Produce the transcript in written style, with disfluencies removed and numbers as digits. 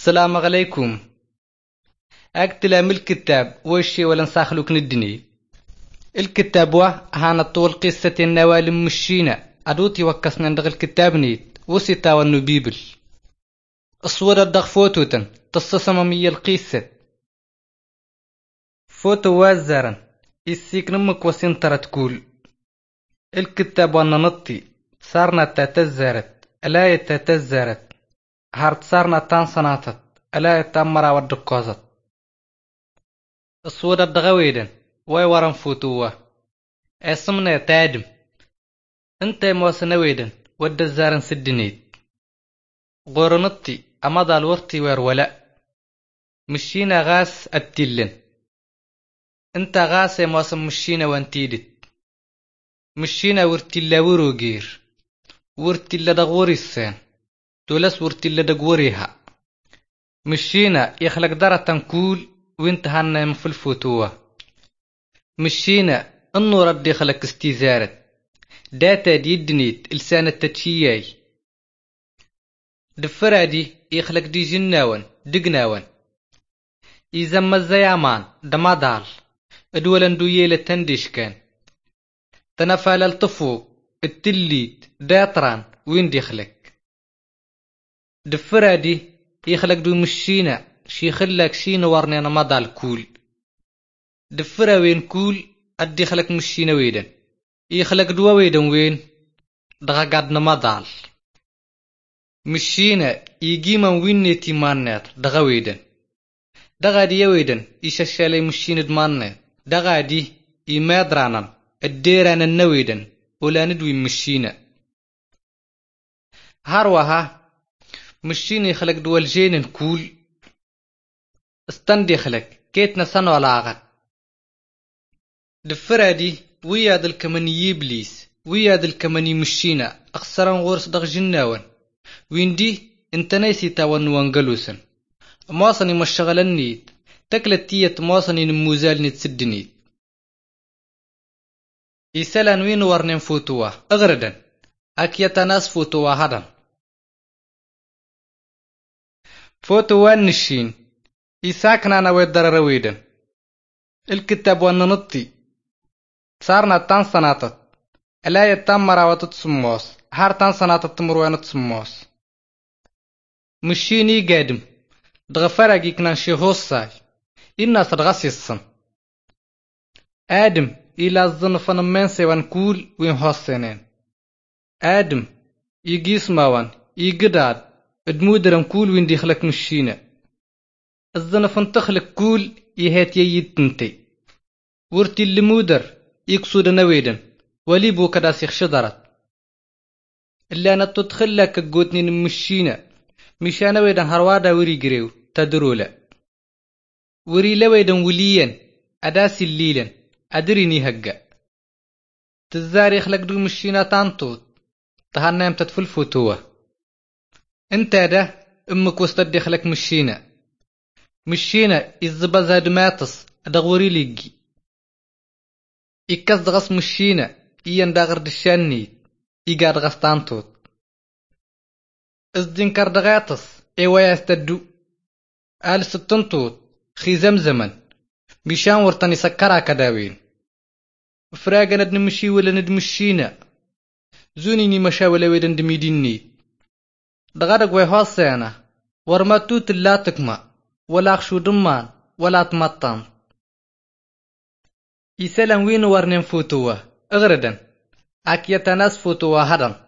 السلام عليكم. أقتل الكتاب وشي ولا نساخلوك ندني الكتاب هانا طول قصة النوال مشينا أدوتي وكسنا ندغ الكتاب نيت وسيتا والنبيبل الصورة الدغ فوتوتن تصصم مية القصة فوتو وازرا السيك نمك وسنترة تقول الكتاب وانا نطي صارنا تتزرت ألا يتتزرت هارت صارنا تانصناتت ألا يتامرا ودقوزت الصورة الدغويدن واي ورن فوتوه اسمنا تادم انت موسنا ويدن ود الزارن سدنيت غورنطي امضى الورتي ولا مشينا غاس التلن انت غاس موسم مشينا وانتيدت مشينا ورتلا وروغير ورتلا دغوري السين تولس ورتلا دغوريها مشينا يخلق دارة تنكول وانت هانا في الفوتوه مشينا النور ردي خلق استيزارت داتا ديدنيت لسان التتشياي دفرادي يخلق دي جناون دقناون إذا ما الزيامان دمادال ادولن دويلة تنديش كان تنفال الطفو التليت داتران وين ديخلق دفرادي يخلق دو مشينا شي خلق شين ورنينا مدال كول دفرا وين كول ادي خلق مشينا ويدن يخلق دوا ويدن وين دغا قادنا مدال مشينا يجيما وين تيمانات دغا ويدن دغا دي ويدن يششالي مشينا دمانات دغا دي يمادرانان الديران النويدن ولا ندوي مشينا هاروها مشينا يخلق دوا الجين كول استندي خلق كيتنا سنو على عغد دفرادي وياد الكماني يبليس وياد الكماني مشينا أخسران غورس دغ جناون ويندي انت نايسي تاوان وانقلوسن مواصني مشغلن نيت تكلت تية مواصني نموزال نتسدنيت يسالان وين ورنين فوتوا اغردن اكيتا ناس فوتوا هدن فوتوا نشين يساكنا انا ويدر رويدن الكتاب وانا نطي صارنا تان سناتت ألا يتامرا وتتسموس هار تان سناتت تمروين تسموس مشيني قادم دغفرقي كنان شيهوساي إنا صدغسيسن آدم إلا الظنفن من سيوان كول وين هوسينين آدم يجيس ماوان يقداد ادمودرن كول وين ديخلك مشينا الظنفن تخلق كول يهات ييتنتي ورتي اللي مودر يقصود نويدن ولي بو كداس يخشدرت اللي أنا تدخل لك قوتني نمشينا مشان ويدن هروادا وري جريو تدرولا وري لويدن وليا أداسي الليلا أدريني هجا تزاري خلق دو مشينا تانطوط تهنام تدفل فوتوه انت ده امك وستدي خلق مشينا الزبازة دماتس أدغوري ليجي إكاس دغس مشينا إيان داغر دشاني إيقاد غستانتوت إزدين كاردغاتس إيوايا استدو آل ستنتوت خي زمزمن مشان ورطاني سكرا كداوين فراغا ندمشي ولا ندمشينا زونيني مشا ولا ويدن دميديني دغادق ويهوسينا ورما توت لا تكما ولا أخشو دمان ولا تمطان يسالن وين ورنين فوتوه اغردن اكيتا ناس فوتوه هدن